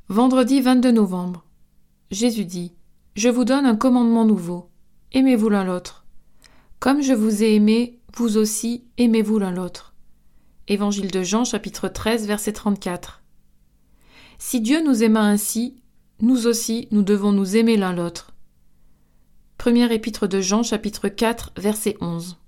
Vendredi 22 novembre. Jésus dit : Je vous donne un commandement nouveau. Aimez-vous l'un l'autre. Comme je vous ai aimé, vous aussi, aimez-vous l'un l'autre. Évangile de Jean, chapitre 13, verset 34. Si Dieu nous aima ainsi, nous aussi, nous devons nous aimer l'un l'autre. Première épître de Jean, chapitre 4, verset 11.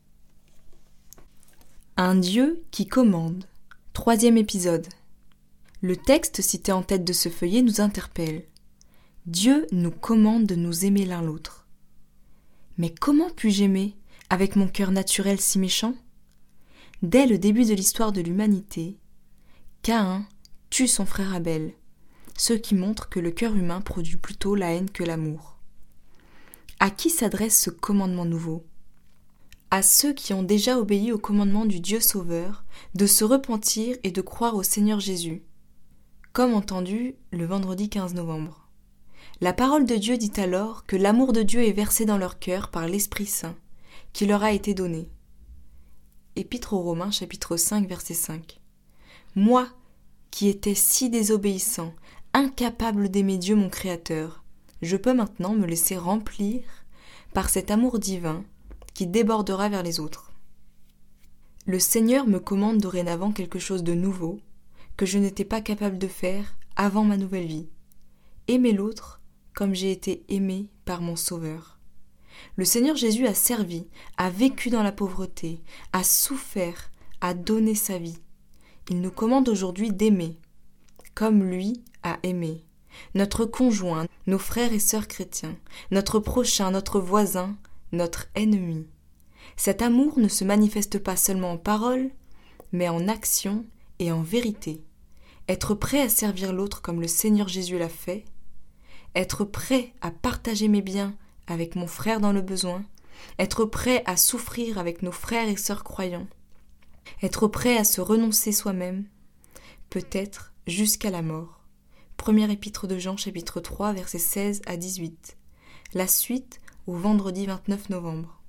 Un Dieu qui commande. 3e épisode. Le texte cité en tête de ce feuillet nous interpelle. Dieu nous commande de nous aimer l'un l'autre. Mais comment puis-je aimer avec mon cœur naturel si méchant ? Dès le début de l'histoire de l'humanité, Caïn tue son frère Abel, ce qui montre que le cœur humain produit plutôt la haine que l'amour. À qui s'adresse ce commandement nouveau ? À ceux qui ont déjà obéi au commandement du Dieu Sauveur de se repentir et de croire au Seigneur Jésus, comme entendu le vendredi 15 novembre. La parole de Dieu dit alors que l'amour de Dieu est versé dans leur cœur par l'Esprit Saint, qui leur a été donné. Épître aux Romains, chapitre 5, verset 5. Moi, qui étais si désobéissant, incapable d'aimer Dieu mon Créateur, je peux maintenant me laisser remplir par cet amour divin qui débordera vers les autres. Le Seigneur me commande dorénavant quelque chose de nouveau que je n'étais pas capable de faire avant ma nouvelle vie. Aimer l'autre comme j'ai été aimé par mon Sauveur. Le Seigneur Jésus a servi, a vécu dans la pauvreté, a souffert, a donné sa vie. Il nous commande aujourd'hui d'aimer, comme lui a aimé, notre conjoint, nos frères et sœurs chrétiens, notre prochain, notre voisin, notre ennemi. Cet amour ne se manifeste pas seulement en parole, mais en action et en vérité. Être prêt à servir l'autre comme le Seigneur Jésus l'a fait, être prêt à partager mes biens avec mon frère dans le besoin, être prêt à souffrir avec nos frères et sœurs croyants, être prêt à se renoncer soi-même, peut-être jusqu'à la mort. Première épître de Jean, chapitre 3, versets 16 à 18. La suite au vendredi 29 novembre.